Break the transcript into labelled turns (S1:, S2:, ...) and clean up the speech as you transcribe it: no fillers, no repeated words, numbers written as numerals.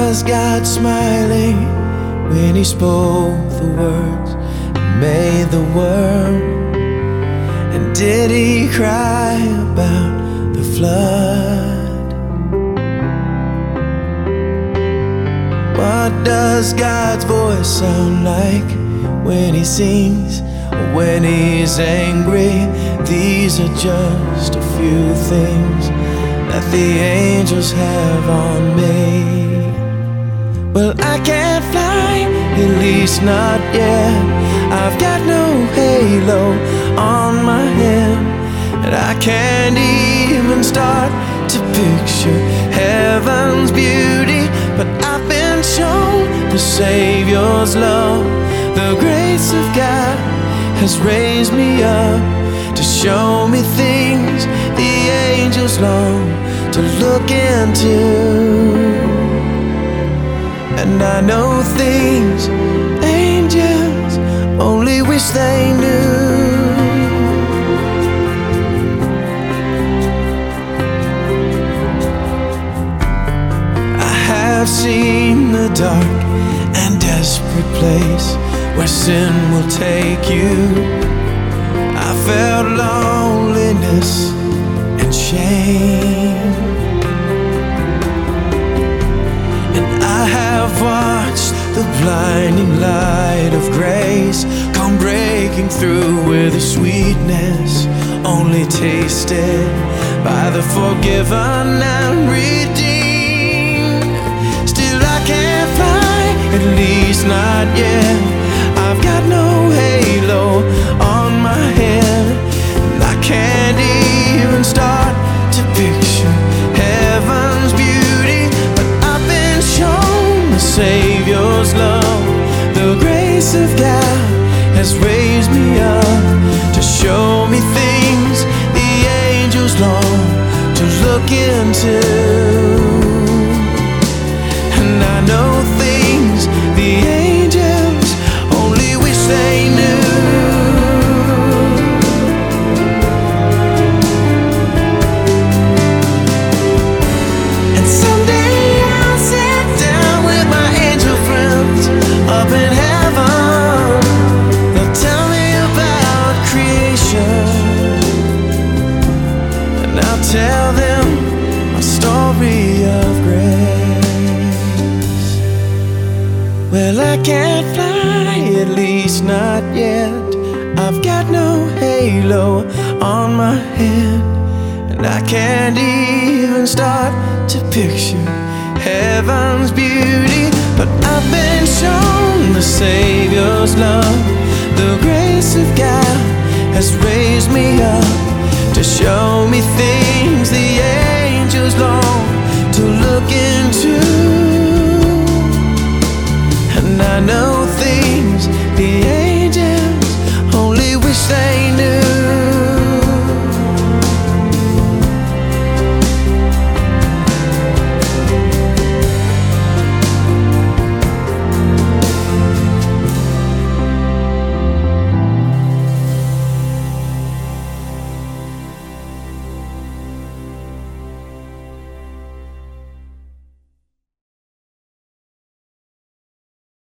S1: was God smiling when He spoke the words and made the world? And did He cry about the flood? What does God's voice sound like when He sings or when He's angry? These are just a few things that the angels have on me. Well, I can't fly, at least not yet. I've got no halo on my head, and I can't even start to picture heaven's beauty. But I've been shown the Savior's love. The grace of God has raised me up to show me things the angels long to look into. And I know things angels only wish they knew. I have seen the dark and desperate place where sin will take you. I felt loneliness and shame, and I have watched the blinding light of grace come breaking through with a sweetness only tasted by the forgiven and redeemed. Still I can't fly, at least not yet. I've got no halo on my head, and I can't even start to picture heaven's beauty. But I've been shown the Savior's love. The grace of God has raised me up to show me things the angels long to look into. And I know things the angels only wish they knew. And someday I'll sit down with my angel friends up in heaven. They'll tell me about creation, and I'll tell them my story of grace. Well, I can't fly, at least not yet. I've got no halo on my head, and I can't even start to picture heaven's beauty. But I've been shown the Savior's love. The grace of God has raised me up to show me things the angels long